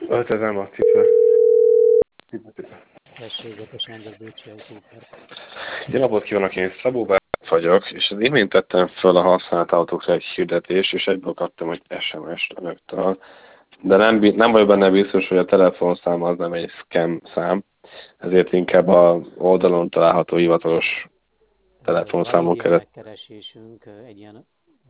5000 matrica. Tessék, Gata Sándor, Bécsi Autópark. Jó napot kívánok, én Szabó Bálint vagyok, és az imént tettem föl a használt autókra egy hirdetést, és egyből kaptam egy SMS-t önöktől. De nem vagyok benne biztos, hogy a telefonszám az nem egy scam szám, ezért inkább a oldalon található hivatalos Van egy telefonszámon ilyen keresem. megkeresésünk, egy ilyen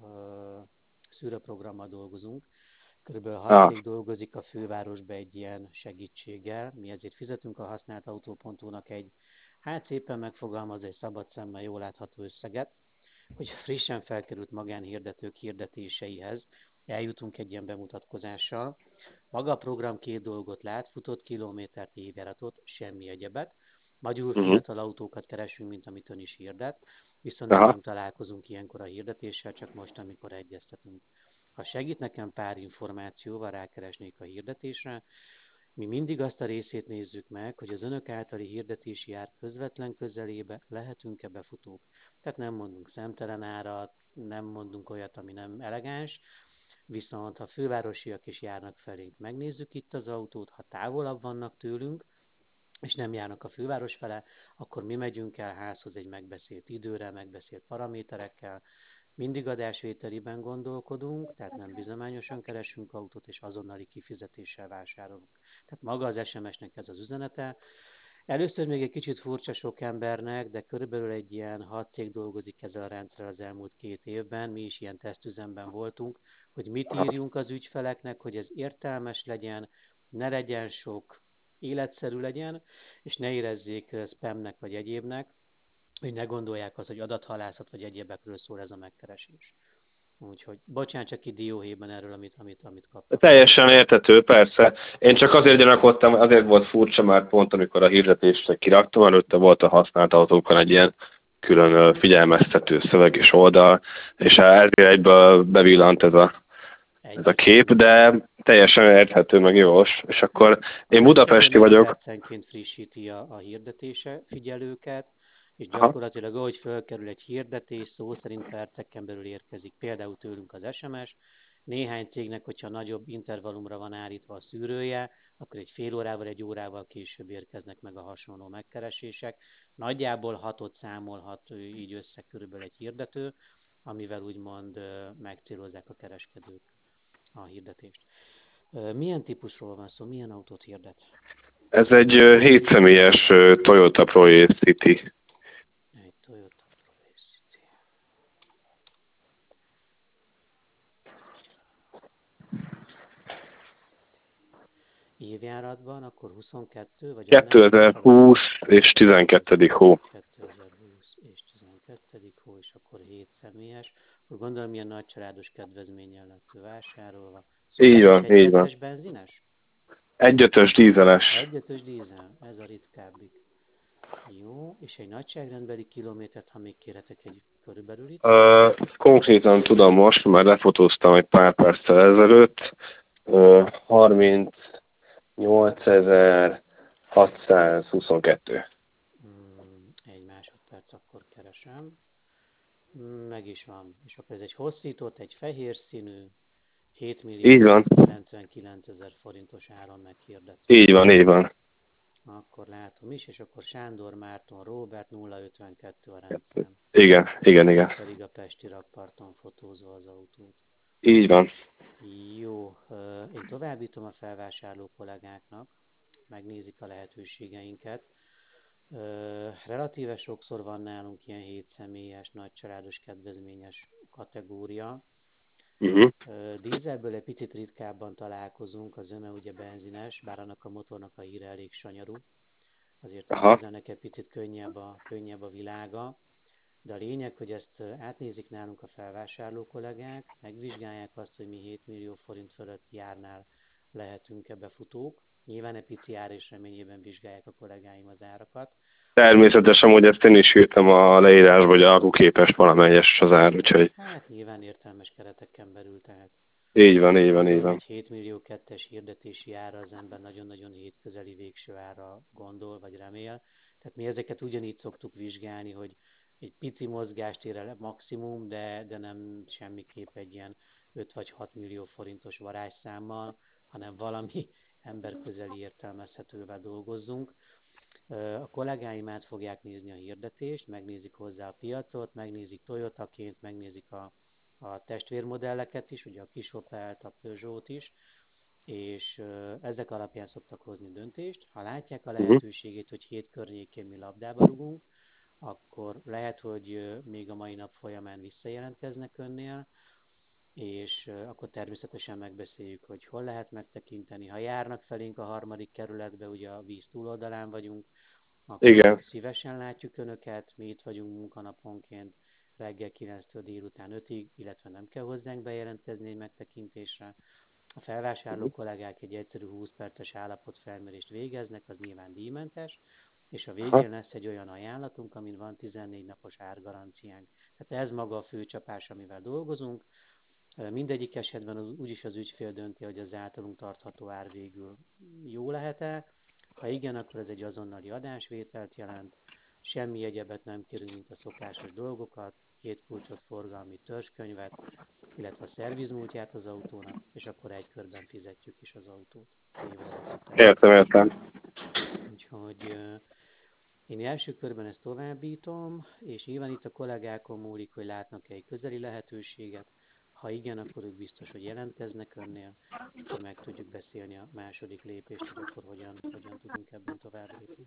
szűrőprogrammal dolgozunk. Körülbelül 6 Ah, cég dolgozik a fővárosba egy ilyen segítséggel. Mi ezért fizetünk a használt autó.hu-nak egy, hát szépen megfogalmaz, egy szabad szemmel jól látható összeget, hogy a frissen felkerült magánhirdetők hirdetéseihez eljutunk egy ilyen bemutatkozással. Maga a program két dolgot lát: futott kilométert, évjáratot, semmi egyebet. Magyarul uh-huh. fiatal autókat keresünk, mint amit ön is hirdet, viszont még Aha. nem találkozunk ilyenkor a hirdetéssel, csak most, amikor egyeztetünk. Ha segít nekem pár információval, rákeresnék a hirdetésre. Mi mindig azt a részét nézzük meg, hogy az önök általi hirdetési ár közvetlen közelébe lehetünk-e befutók. Tehát nem mondunk szemtelen árat, nem mondunk olyat, ami nem elegáns, viszont ha fővárosiak is járnak felénk, megnézzük itt az autót, ha távolabb vannak tőlünk, és nem járnak a főváros fele, akkor mi megyünk el házhoz egy megbeszélt időre, megbeszélt paraméterekkel, mindig adásvételiben gondolkodunk, tehát nem bizományosan keresünk autót, és azonnali kifizetéssel vásárolunk. Tehát maga az SMS-nek ez az üzenete. Először még egy kicsit furcsa sok embernek, de körülbelül egy ilyen 6 cég dolgozik ezzel a rendszerrel az elmúlt 2 évben. Mi is ilyen tesztüzemben voltunk, hogy mit írjunk az ügyfeleknek, hogy ez értelmes legyen, ne legyen sok, életszerű legyen, és ne érezzék spamnek vagy egyébnek, hogy ne gondolják azt, hogy adathalászat vagy egyébekről szól ez a megkeresés. Úgyhogy bocsánat, csak itt dióhéjban erről, amit kaptak. Teljesen érthető, persze. Én csak azért gyanakodtam, azért volt furcsa, mert pont amikor a hirdetést kiraktam, előtte volt a használt autókon egy ilyen külön figyelmeztető szöveg és oldal, és ezért egyből bevillant ez a kép, Egyértelmű. de teljesen érthető, meg jós. És akkor én A rendszer budapesti vagyok. másodpercenként frissíti a hirdetése figyelőket, és Aha. gyakorlatilag ahogy fölkerül egy hirdetés, szó szerint perceken belül érkezik például tőlünk az SMS. Néhány cégnek, hogyha nagyobb intervallumra van állítva a szűrője, akkor egy fél órával, egy órával később érkeznek meg a hasonló megkeresések. Nagyjából 6-ot számolhat így össze körülbelül egy hirdető, amivel úgymond megcélozzák a kereskedők a hirdetést. Milyen típusról van szó, milyen autót hirdet? Ez egy 7 személyes Toyota Pro-Ace City. Egy Toyota Pro-City. Évjáratban, akkor 22, vagy annál kevesebb? 2020 és 12. hó. 2020 és 12. hó, és akkor 7 személyes. Akkor gondolom, milyen nagycsaládos kedvezménnyel lett vásárolva. Így Szokásos van, így van. 1.2-es benzines? 1.5-ös dízeles. 1.5-ös dízel, ez a ritkábbik. Jó, és egy nagyságrendbeli kilométert, ha még kérhetek egy körülbelülit? Konkrétan tudom most, mert lefotóztam egy pár perccel ezelőtt, 38.622. Egy másodperc, akkor keresem. Meg is van. És akkor ez egy hosszított, egy fehér színű, 7 Így millió van, 99 ezer forintos áron meghirdetve. így van, így van. Akkor látom is, és akkor Sándor Márton Róbert 052 a rendszám. Igen, igen, igen. Ön pedig a Pesti rakparton fotózva az autót. Így van. Jó, én továbbítom a felvásárló kollégáknak, megnézik a lehetőségeinket. Relatíve sokszor van nálunk ilyen 7 személyes, nagycsaládos, kedvezményes kategória. Uh-huh. Dízelből egy picit ritkábban találkozunk, a zöme ugye benzines, bár annak a motornak a híre elég sanyarú. Azért a Aha. dízelnek egy picit könnyebb a világa. De a lényeg, hogy ezt átnézik nálunk a felvásárló kollégák, megvizsgálják azt, hogy mi 7 millió forint fölött járnál lehetünk-e befutók. Nyilván egy pici ár és reményében vizsgálják a kollégáim az árakat. Természetesen, hogy ezt én is írtam a leírásba, hogy alkú képest valamelyes az ár, úgyhogy Hát nyilván értelmes kereteken belül, tehát így van, így van, így gondolom van. egy 7 millió kettes hirdetési ára az ember nagyon-nagyon hétközeli végső ára gondol, vagy remél. Tehát mi ezeket ugyanígy szoktuk vizsgálni, hogy egy pici mozgástérre maximum, de nem semmiképp egy ilyen 5 vagy 6 millió forintos varázsszámmal. hanem valami emberközeli értelmezhetővel dolgozzunk. A kollégáim át fogják nézni a hirdetést, megnézik hozzá a piacot, megnézik Toyotaként, megnézik a testvérmodelleket is, ugye a kis Opelt, a Peugeot-t is, és ezek alapján szoktak hozni döntést. Ha látják a lehetőségét, hogy 7 környékén mi labdába rugunk, akkor lehet, hogy még a mai nap folyamán visszajelentkeznek önnél, és akkor természetesen megbeszéljük, hogy hol lehet megtekinteni. Ha járnak felénk a 3. kerületbe, ugye a víz túloldalán vagyunk, akkor Igen. szívesen látjuk önöket, mi itt vagyunk munkanaponként reggel 9-től délután 5-ig, illetve nem kell hozzánk bejelentkezni egy megtekintésre. A felvásárló kollégák egy egyszerű 20 perces állapotfelmérést végeznek, az nyilván díjmentes, és a végén lesz egy olyan ajánlatunk, amin van 14 napos árgaranciánk. Tehát ez maga a fő csapás, amivel dolgozunk. Mindegyik esetben úgyis az ügyfél dönti, hogy az általunk tartható ár végül jó lehet-e. Ha igen, akkor ez egy azonnali adásvételt jelent. Semmi egyebet nem kérünk, mint a szokásos dolgokat, 2 kulcsot, forgalmi törzskönyvet, illetve a szervizmúltját az autónak, és akkor egy körben fizetjük is az autót. Értem. Úgyhogy én első körben ezt továbbítom, és nyilván itt a kollégákon múlik, hogy látnak-e egy közeli lehetőséget. Ha igen, akkor ők biztos, hogy jelentkeznek önnél, és akkor meg tudjuk beszélni a második lépést, hogy akkor hogyan tudunk ebben tovább lépni.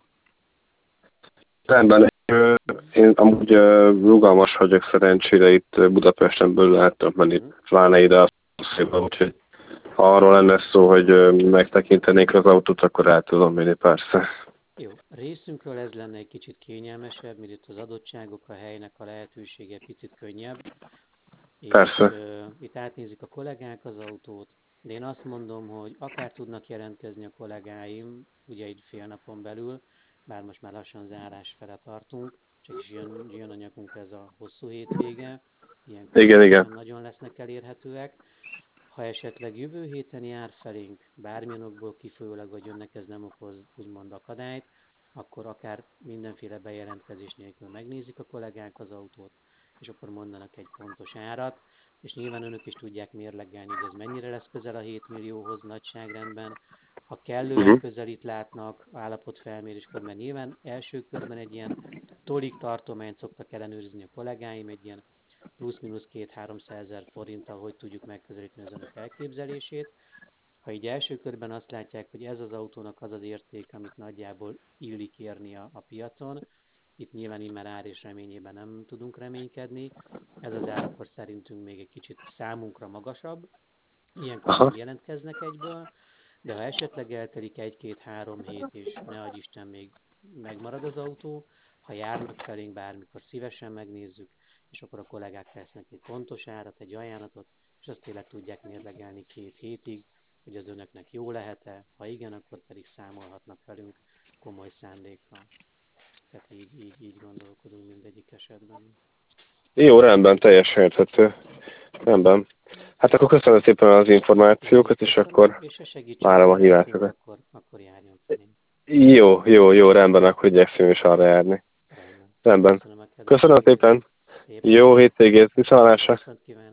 Rendben. Én amúgy rugalmas vagyok szerencsére, itt Budapesten belül el tudok menni, pláne ide a szépen, úgyhogy ha arról lenne szó, hogy megtekintenék az autót, akkor el tudom menni, persze. Jó, részünkről ez lenne egy kicsit kényelmesebb, mert itt az adottságok, a helynek a lehetősége picit könnyebb. Persze. És itt átnézik a kollégák az autót, de én azt mondom, hogy akár tudnak jelentkezni a kollégáim, ugye egy fél napon belül, bár most már lassan zárás fele tartunk, csak is jön a nyakunk ez a hosszú hétvége, ilyenkor Igen. nagyon lesznek elérhetőek. Ha esetleg jövő héten jár felénk, bármilyen okból kifolyólag, vagy önnek ez nem okoz úgymond akadályt, akkor akár mindenféle bejelentkezés nélkül megnézik a kollégák az autót, és akkor mondanak egy pontos árat, és nyilván önök is tudják mérlegelni, hogy ez mennyire lesz közel a 7 millióhoz nagyságrendben. Ha kellően közelít látnak állapotfelméréskor, mert nyilván első körben egy ilyen tolik tartományt szoktak ellenőrizni a kollégáim, egy ilyen plusz-minusz 200-300 ezer forinttal, hogy tudjuk megközelíteni az önök elképzelését. Ha így első körben azt látják, hogy ez az autónak az az érték, amit nagyjából illik érni a piacon, itt nyilván immár ár és reményében nem tudunk reménykedni, ez az ár akkor szerintünk még egy kicsit számunkra magasabb, ilyenkor nem jelentkeznek egyből, de ha esetleg eltelik 1-2-3 hét, és ne adj Isten, még megmarad az autó, ha járnak felénk bármikor, szívesen megnézzük, és akkor a kollégák tesznek egy pontos árat, egy ajánlatot, és azt tényleg tudják mérlegelni 2 hétig, hogy az önöknek jó lehet-e, ha igen, akkor pedig számolhatnak velünk komoly szándékkal. Tehát így gondolkodunk mindegyik esetben. Jó, rendben, teljesen érthető. Rendben. Hát akkor köszönöm szépen az információkat, és akkor várom a hívásokat. Akkor járjon felénk. Jó, rendben, akkor igyekszünk is arra járni. Rendben. Köszönöm szépen. Jó hétvégét, viszontlátásra.